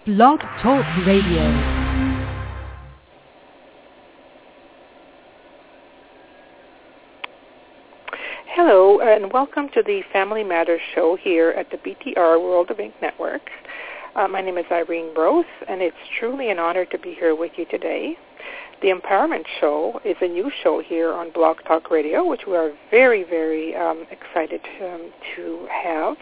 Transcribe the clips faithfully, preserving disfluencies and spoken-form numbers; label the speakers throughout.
Speaker 1: Blog Talk Radio.
Speaker 2: Hello, and welcome to the Family Matters show here at the B T R World of Ink Network. Uh, my name is Irene Broth, and it's truly an honor to be here with you today. The Empowerment Show is a new show here on Blog Talk Radio, which we are very, very um, excited um, to have.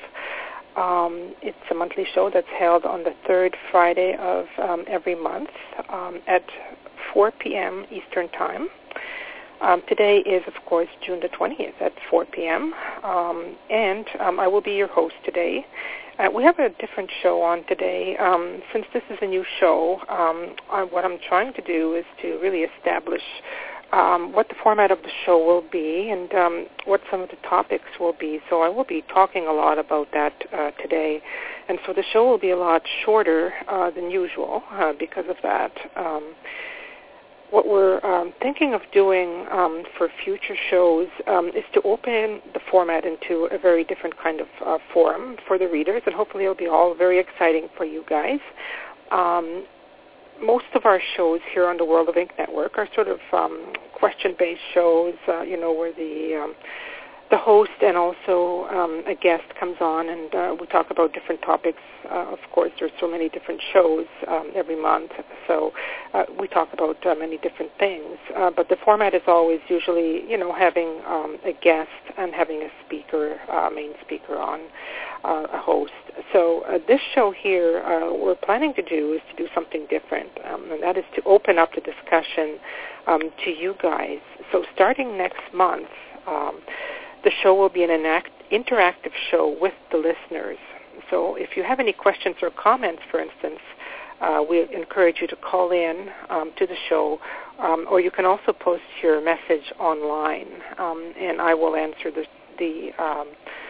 Speaker 2: Um, it's a monthly show that's held on the third Friday of um, every month um, at four p.m. Eastern Time. Um, today is, of course, June the twentieth at four p.m., um, and um, I will be your host today. Uh, we have a different show on today. Um, since this is a new show, um, I, what I'm trying to do is to really establish um, what the format of the show will be and um, what some of the topics will be. So I will be talking a lot about that uh, today. And so the show will be a lot shorter uh, than usual uh, because of that. Um, What we're um, thinking of doing um, for future shows um, is to open the format into a very different kind of uh, forum for the readers, and hopefully it'll be all very exciting for you guys. Um, most of our shows here on the World of Ink Network are sort of um, question-based shows, uh, you know, where the um, the host and also um, a guest comes on, and uh, we talk about different topics. Uh, of course, there's so many different shows um, every month, so uh, we talk about uh, many different things. Uh, but the format is always usually, you know, having um, a guest and having a speaker, uh, main speaker on, uh, a host. So uh, this show here, uh, we're planning to do is to do something different, um, and that is to open up the discussion um, to you guys. So starting next month, um, the show will be an enact- interactive show with the listeners. So if you have any questions or comments, for instance, uh, we encourage you to call in um, to the show, um, or you can also post your message online, um, and I will answer the, the um,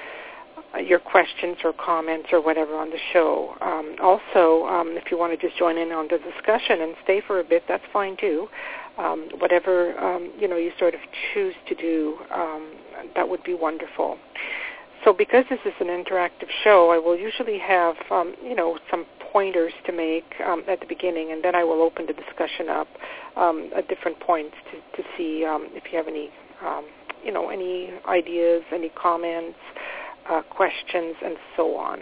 Speaker 2: your questions or comments or whatever on the show. Um, also, um, if you want to just join in on the discussion and stay for a bit, that's fine too. Um, whatever um, you know you sort of choose to do, um, that would be wonderful. So because this is an interactive show, I will usually have um, you know some pointers to make um, at the beginning, and then I will open the discussion up um, at different points to, to see um, if you have any um, you know any ideas, any comments, uh, questions, and so on.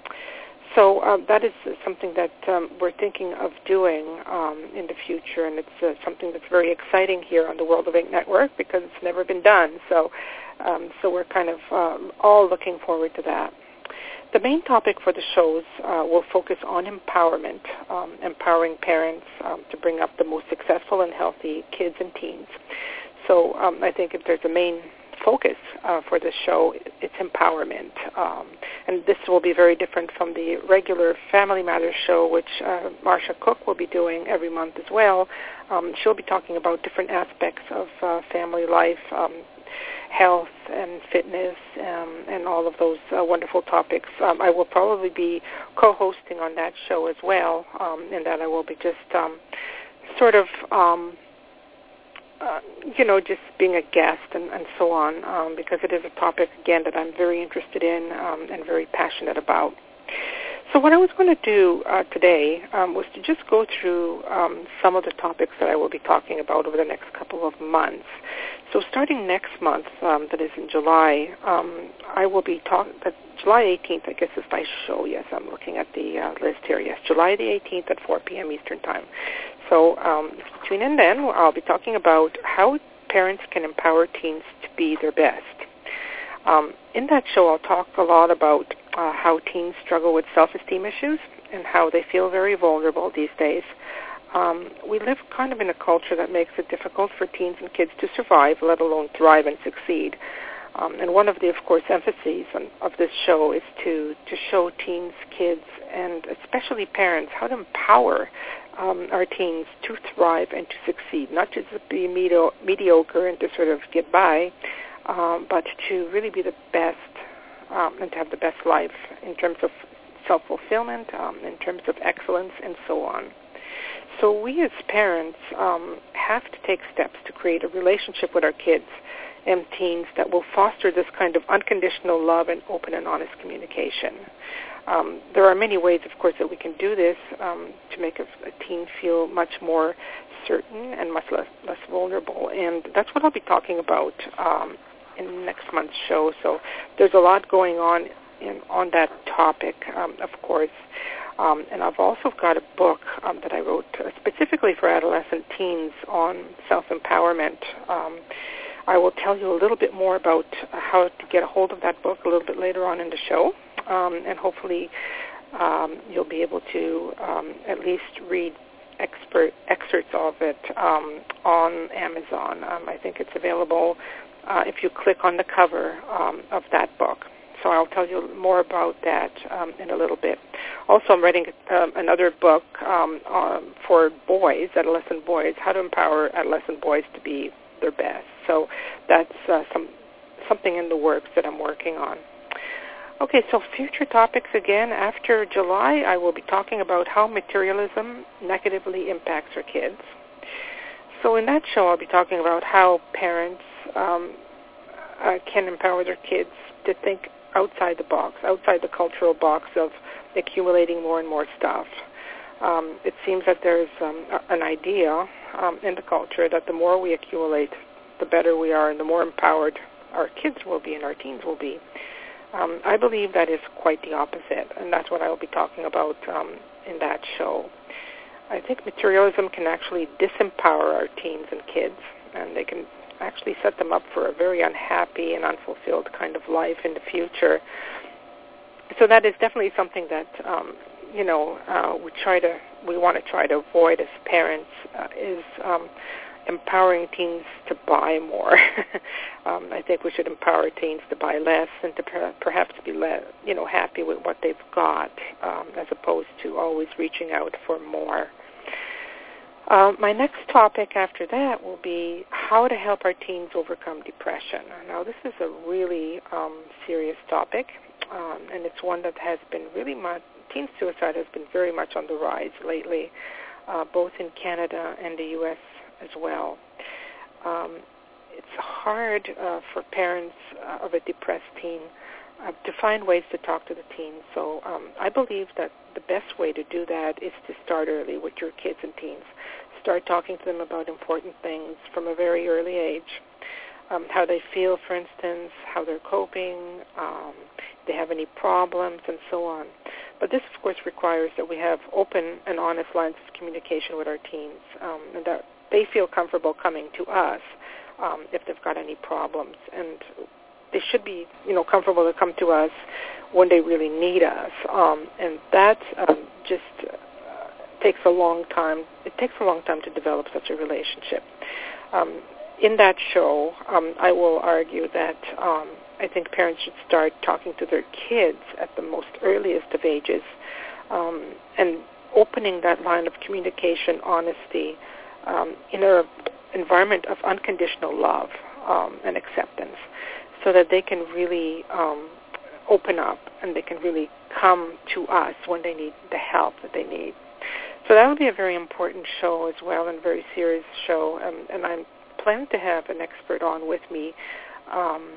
Speaker 2: So uh, that is something that um, we're thinking of doing um, in the future, and it's uh, something that's very exciting here on the World of Ink Network because it's never been done. So, um, so we're kind of um, all looking forward to that. The main topic for the shows uh, will focus on empowerment, um, empowering parents um, to bring up the most successful and healthy kids and teens. So um, I think if there's a main focus uh, for this show, it's empowerment. Um, and this will be very different from the regular Family Matters show, which uh, Marcia Cook will be doing every month as well. Um, she'll be talking about different aspects of uh, family life, um, health and fitness, um, and all of those uh, wonderful topics. Um, I will probably be co-hosting on that show as well, um, in that I will be just um, sort of um, Uh, you know, just being a guest and, and so on, um, because it is a topic, again, that I'm very interested in um, and very passionate about. So what I was going to do uh, today um, was to just go through um, some of the topics that I will be talking about over the next couple of months. So starting next month, um, that is in July, um, I will be talking, July eighteenth, I guess is my show. Yes, I'm looking at the uh, list here. Yes, July the eighteenth at four p.m. Eastern Time. So um, tune in then. I'll be talking about how parents can empower teens to be their best. Um, in that show, I'll talk a lot about uh, how teens struggle with self-esteem issues and how they feel very vulnerable these days. Um, we live kind of in a culture that makes it difficult for teens and kids to survive, let alone thrive and succeed. Um, and one of the, of course, emphases on, of this show is to, to show teens, kids, and especially parents how to empower um, our teens to thrive and to succeed, not just to be medio- mediocre and to sort of get by, um, but to really be the best um, and to have the best life in terms of self-fulfillment, um, in terms of excellence, and so on. So we as parents um, have to take steps to create a relationship with our kids and teens that will foster this kind of unconditional love and open and honest communication. Um, there are many ways, of course, that we can do this um, to make a, a teen feel much more certain and much less, less vulnerable. And that's what I'll be talking about um, in next month's show. So there's a lot going on in, on that topic, um, of course. Um, and I've also got a book um, that I wrote uh, specifically for adolescent teens on self-empowerment. Um, I will tell you a little bit more about how to get a hold of that book a little bit later on in the show. Um, and hopefully um, you'll be able to um, at least read expert excerpts of it um, on Amazon. Um, I think it's available uh, if you click on the cover um, of that book. So I'll tell you more about that um, in a little bit. Also, I'm writing um, another book um, um, for boys, adolescent boys, how to empower adolescent boys to be their best. So that's uh, some something in the works that I'm working on. Okay, so future topics again. After July, I will be talking about how materialism negatively impacts our kids. So in that show, I'll be talking about how parents um, uh, can empower their kids to think outside the box, outside the cultural box of accumulating more and more stuff. Um, it seems that there's um, an idea um, in the culture that the more we accumulate, the better we are and the more empowered our kids will be and our teens will be. Um, I believe that is quite the opposite, and that's what I will be talking about um, in that show. I think materialism can actually disempower our teens and kids, and they can actually set them up for a very unhappy and unfulfilled kind of life in the future. So that is definitely something that um, you know uh, we try to we want to try to avoid as parents uh, is um, empowering teens to buy more. um, I think we should empower teens to buy less and to per- perhaps be le- you know happy with what they've got, um, as opposed to always reaching out for more. Uh, my next topic after that will be how to help our teens overcome depression. Now, this is a really um, serious topic, um, and it's one that has been really much, teen suicide has been very much on the rise lately, uh, both in Canada and the U S as well. Um, it's hard uh, for parents uh, of a depressed teen uh, to find ways to talk to the teens. So um, I believe that the best way to do that is to start early with your kids and teens. Start talking to them about important things from a very early age, um, how they feel, for instance, how they're coping, um, if they have any problems, and so on. But this, of course, requires that we have open and honest lines of communication with our teens, um, and that they feel comfortable coming to us um, if they've got any problems. And they should be, you know, comfortable to come to us when they really need us. Um, and that um, just uh, takes a long time. It takes a long time to develop such a relationship. Um, in that show, um, I will argue that um, I think parents should start talking to their kids at the most earliest of ages um, and opening that line of communication, honesty, um, in an environment of unconditional love um, and acceptance, so that they can really um, open up and they can really come to us when they need the help that they need. So that will be a very important show as well, and a very serious show, um, and I'm planning to have an expert on with me um,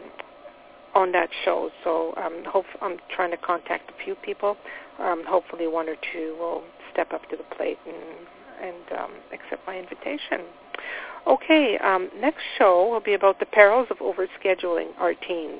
Speaker 2: on that show. So um, hope, I'm trying to contact a few people. Um, hopefully one or two will step up to the plate and, and um, accept my invitation. Okay, um, next show will be about the perils of overscheduling our teens.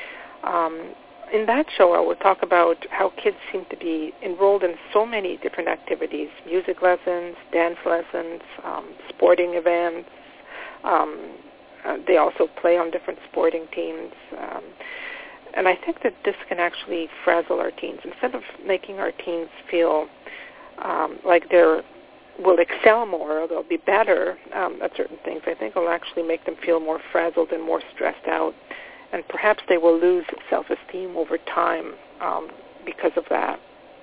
Speaker 2: Um, in that show, I will talk about how kids seem to be enrolled in so many different activities, music lessons, dance lessons, um, sporting events. Um, uh, they also play on different sporting teams. Um, and I think that this can actually frazzle our teens. Instead of making our teens feel um, like they're will excel more or they'll be better um, at certain things, I think it'll actually make them feel more frazzled and more stressed out. And perhaps they will lose self-esteem over time um, because of that.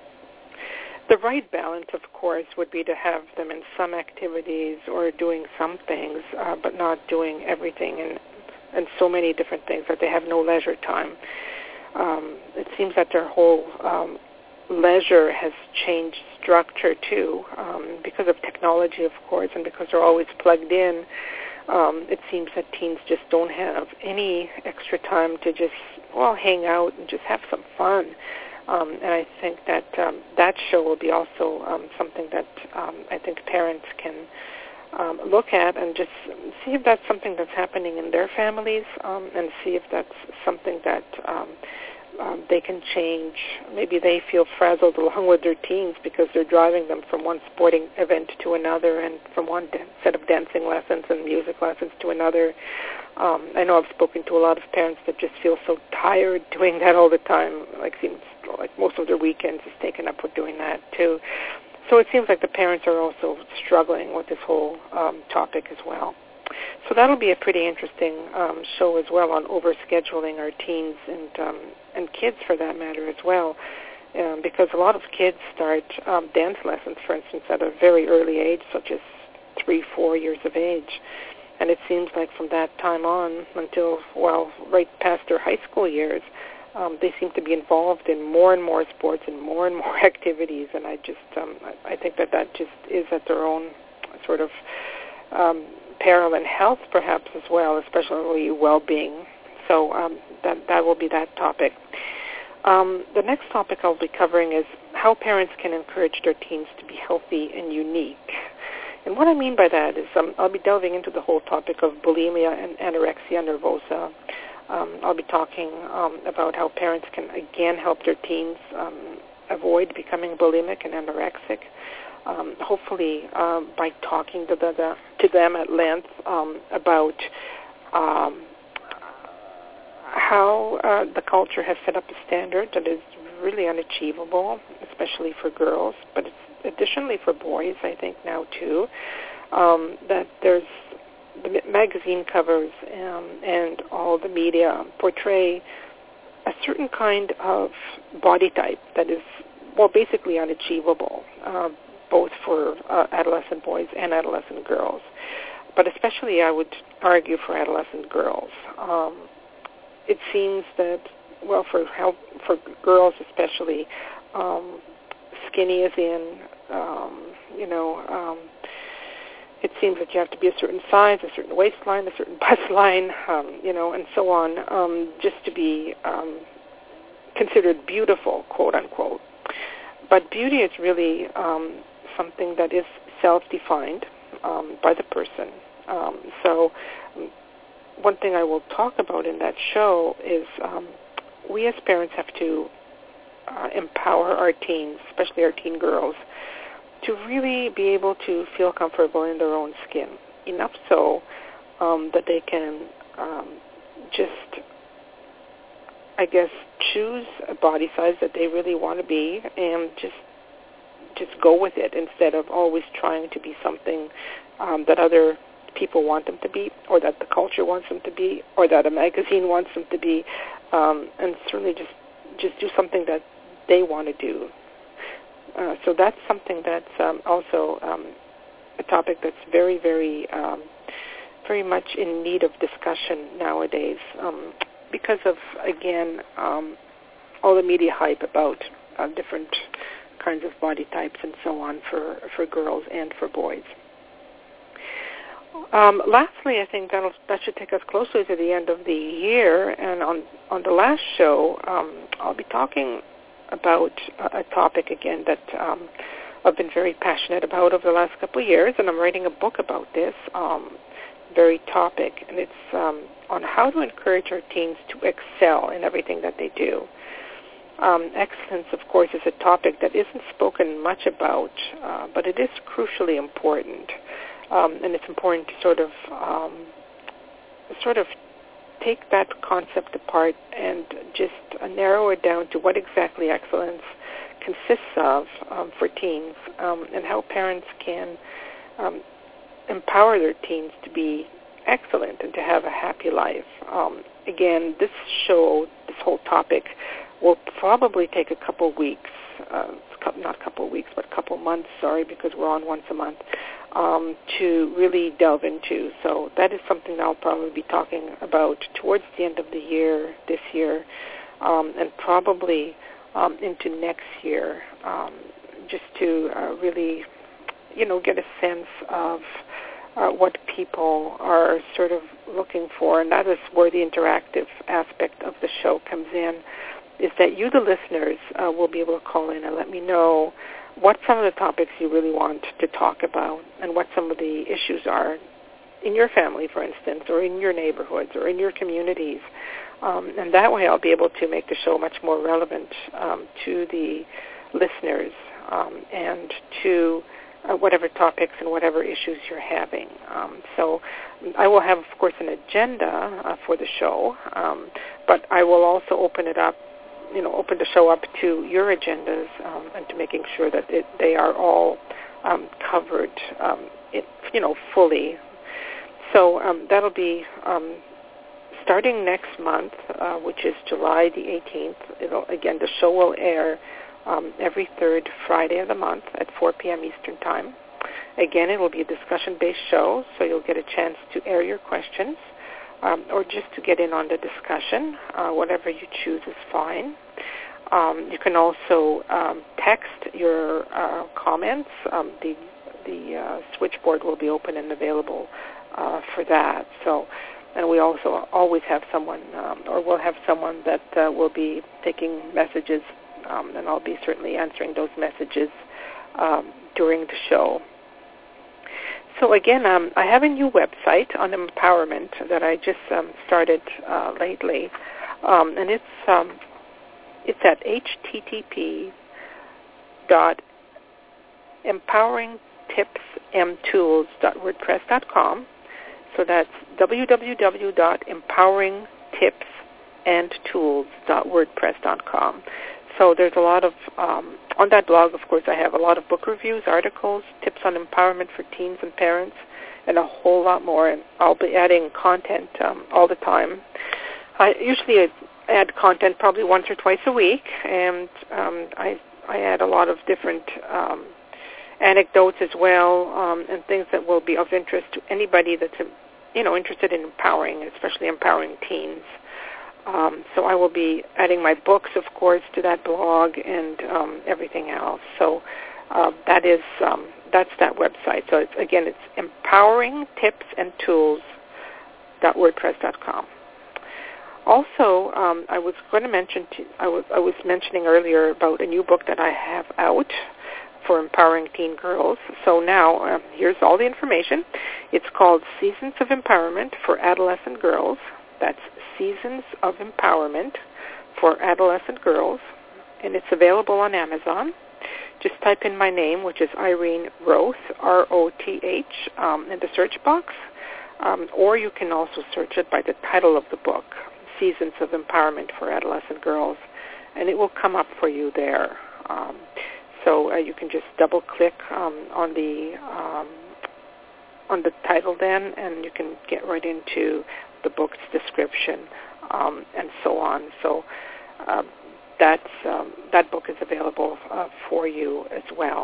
Speaker 2: The right balance, of course, would be to have them in some activities or doing some things, uh, but not doing everything and, and so many different things that they have no leisure time. Um, it seems that their whole um, leisure has changed structure too, um, because of technology, of course, and because they're always plugged in. Um, it seems that teens just don't have any extra time to just, well, hang out and just have some fun. Um, and I think that um, that show will be also um, something that um, I think parents can um, look at and just see if that's something that's happening in their families, um, and see if that's something that um, um, they can change. Maybe they feel frazzled along with their teens because they're driving them from one sporting event to another, and from one dan- set of dancing lessons and music lessons to another. Um, I know I've spoken to a lot of parents that just feel so tired doing that all the time. Like seems like most of their weekends is taken up with doing that too. So it seems like the parents are also struggling with this whole um, topic as well. So that'll be a pretty interesting um, show as well on overscheduling our teens and um, and kids for that matter as well, um, because a lot of kids start um, dance lessons, for instance, at a very early age, such as three, four years of age. And it seems like from that time on until, well, right past their high school years, um, they seem to be involved in more and more sports and more and more activities. And I just, um, I think that that just is at their own sort of um, peril and health perhaps as well, especially well-being. So um, that that will be that topic. Um, the next topic I'll be covering is how parents can encourage their teens to be healthy and unique. And what I mean by that is um, I'll be delving into the whole topic of bulimia and anorexia nervosa. Um, I'll be talking um, about how parents can, again, help their teens um, avoid becoming bulimic and anorexic, um, hopefully um, by talking to, the, the, to them at length um, about um, how uh, the culture has set up a standard that is really unachievable, especially for girls, but it's additionally for boys, I think now too, um, that there's the magazine covers um, and all the media portray a certain kind of body type that is, well, basically unachievable, uh, both for uh, adolescent boys and adolescent girls. But especially, I would argue, for adolescent girls. Um, it seems that, well, for help, for girls especially, um, skinny is in, um, you know, um, it seems that you have to be a certain size, a certain waistline, a certain bust line, um, you know, and so on, um, just to be um, considered beautiful, quote unquote. But beauty is really um, something that is self-defined um, by the person. Um, so one thing I will talk about in that show is um, we as parents have to uh, empower our teens, especially our teen girls, to really be able to feel comfortable in their own skin, enough so um, that they can um, just, I guess, choose a body size that they really want to be and just just go with it instead of always trying to be something um, that other people want them to be, or that the culture wants them to be, or that a magazine wants them to be, um, and certainly just just do something that they want to do. Uh, so that's something that's um, also um, a topic that's very, very, um, very much in need of discussion nowadays um, because of, again, um, all the media hype about uh, different kinds of body types and so on for, for girls and for boys. Um, lastly, I think that'll, that should take us closely to the end of the year. And on, on the last show, um, I'll be talking about a, a topic, again, that um, I've been very passionate about over the last couple of years, and I'm writing a book about this um, very topic. And it's um, on how to encourage our teens to excel in everything that they do. Um, excellence, of course, is a topic that isn't spoken much about, uh, but it is crucially important. Um, and it's important to sort of um, sort of take that concept apart and just uh, narrow it down to what exactly excellence consists of um, for teens, um, and how parents can um, empower their teens to be excellent and to have a happy life. Um, again, this show, this whole topic, will probably take a couple weeks, uh, not a couple weeks, but a couple months, sorry, because we're on once a month, um, to really delve into. So that is something that I'll probably be talking about towards the end of the year, this year, um, and probably um, into next year, um, just to uh, really, you know, get a sense of uh, what people are sort of looking for, and that is where the interactive aspect of the show comes in. is that you, the listeners, uh, will be able to call in and let me know what some of the topics you really want to talk about and what some of the issues are in your family, for instance, or in your neighborhoods or in your communities. Um, and that way I'll be able to make the show much more relevant um, to the listeners um, and to uh, whatever topics and whatever issues you're having. Um, so I will have, of course, an agenda uh, for the show, um, but I will also open it up, you know, open the show up to your agendas um, and to making sure that it, they are all um, covered, um, it, you know, fully. So um, that'll be um, starting next month, uh, which is July the eighteenth. It'll, again, the show will air um, every third Friday of the month at four p.m. Eastern Time. Again, it will be a discussion-based show, so you'll get a chance to air your questions um, or just to get in on the discussion. Uh, whatever you choose is fine. Um, you can also um, text your uh, comments. Um, the the uh, switchboard will be open and available uh, for that. So, and we also always have someone, um, or we'll have someone that uh, will be taking messages, um, and I'll be certainly answering those messages um, during the show. So again, um, I have a new website on empowerment that I just um, started uh, lately, um, and it's um, it's at h t t p dot empowering tips m tools dot wordpress dot com. So that's w w w dot empowering tips and tools dot wordpress dot com. So there's a lot of, um, on that blog, of course, I have a lot of book reviews, articles, tips on empowerment for teens and parents, and a whole lot more. And I'll be adding content um, all the time. I usually add content probably once or twice a week, and um, I, I add a lot of different um, anecdotes as well, um, and things that will be of interest to anybody that's, you know, interested in empowering, especially empowering teens. Um, so I will be adding my books, of course, to that blog and um, everything else. So uh, that is um, that's that website. So it's, again, it's empowering tips and tools dot wordpress dot com. Also, um, I was going to mention to, I was I was mentioning earlier about a new book that I have out for empowering teen girls. So now uh, here's all the information. It's called Seasons of Empowerment for Adolescent Girls. That's Seasons of Empowerment for Adolescent Girls, and it's available on Amazon. Just type in my name, which is Irene Roth, R O T H, um, in the search box, um, or you can also search it by the title of the book, Seasons of Empowerment for Adolescent Girls, and it will come up for you there. Um, so uh, you can just double-click um, on the um, on the title then, and you can get right into the book's description um, and so on. So uh, that's, um, that book is available uh, for you as well.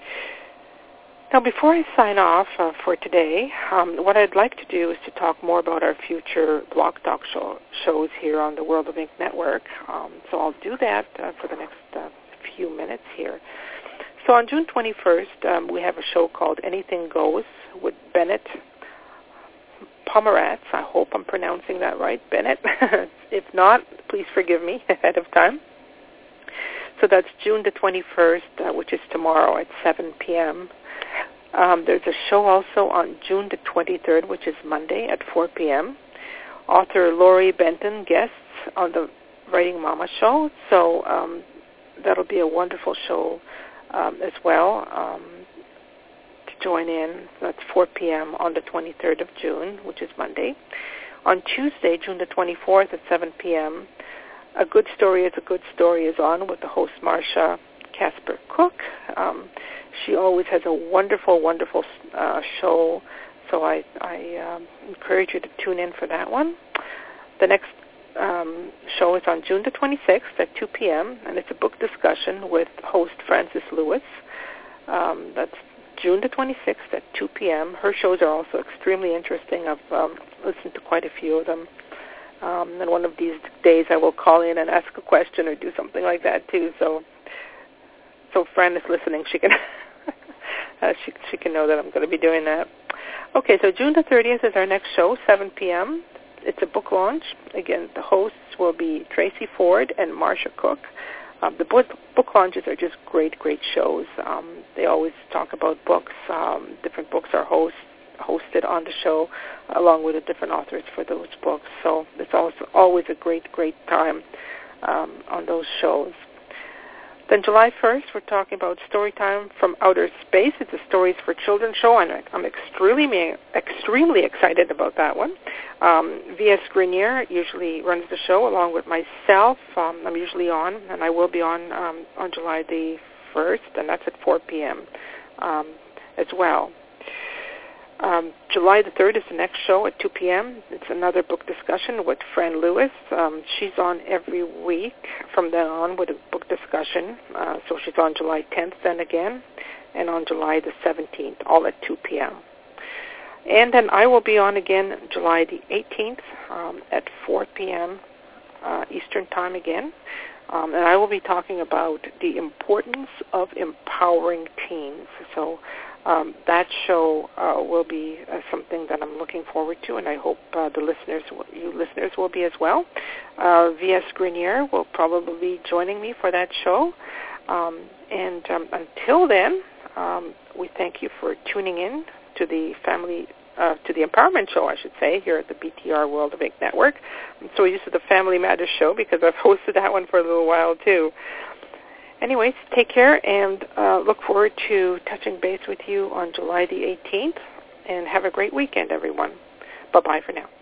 Speaker 2: Now, before I sign off uh, for today, um, what I'd like to do is to talk more about our future Blog Talk show, shows here on the World of Ink Network. Um, so I'll do that uh, for the next uh, few minutes here. So on June twenty-first, um, we have a show called Anything Goes with Bennett Pomeratz. I hope I'm pronouncing that right, Bennett. If not, please forgive me ahead of time. So that's June the twenty-first, uh, which is tomorrow at seven p.m. Um, there's a show also on June the twenty-third, which is Monday at four p.m. Author Laurie Benton guests on the Writing Mama show. So um, that'll be a wonderful show um, as well. Um, join in. That's four p.m. on the twenty-third of June, which is Monday. On Tuesday, June the twenty-fourth at seven p.m., A Good Story is a Good Story is on with the host, Marsha Casper Cook. Um, she always has a wonderful, wonderful uh, show, so I, I um, encourage you to tune in for that one. The next um, show is on June the twenty-sixth at two p.m., and it's a book discussion with host Frances Lewis. Um, that's June the twenty-sixth at two p.m. Her shows are also extremely interesting. I've um, listened to quite a few of them. Um, and one of these days I will call in and ask a question or do something like that too. So, so Fran is listening. She can uh, she she can know that I'm going to be doing that. Okay, so June the thirtieth is our next show, seven p.m. it's a book launch. Again, the hosts will be Tracy Ford and Marcia Cook. Um, the book, book launches are just great, great shows. Um, they always talk about books. Um, different books are host, hosted on the show along with the different authors for those books. So it's also always a great, great time um, on those shows. Then July first, we're talking about Storytime from Outer Space. It's a Stories for Children show, and I'm extremely, extremely excited about that one. Um, V S Grenier usually runs the show along with myself. Um, I'm usually on, and I will be on um, on July the first, and that's at four p.m. Um, as well. Um, July the third is the next show at two p.m. It's another book discussion with Fran Lewis. Um, she's on every week from then on with a book discussion. Uh, so she's on July tenth then again, and on July the seventeenth, all at two p.m. And then I will be on again July the eighteenth um, at four p.m. Uh, Eastern Time again. Um, and I will be talking about the importance of empowering teens. So um, that show uh, will be uh, something that I'm looking forward to, and I hope uh, the listeners, you listeners, will be as well. Uh, V S Grenier will probably be joining me for that show. Um, and um, until then, um, we thank you for tuning in to the family. Uh, to the Empowerment Show, I should say, here at the B T R World of Ink Network. I'm so used to the Family Matters Show because I've hosted that one for a little while, too. Anyways, take care and uh, look forward to touching base with you on July the eighteenth. And have a great weekend, everyone. Bye-bye for now.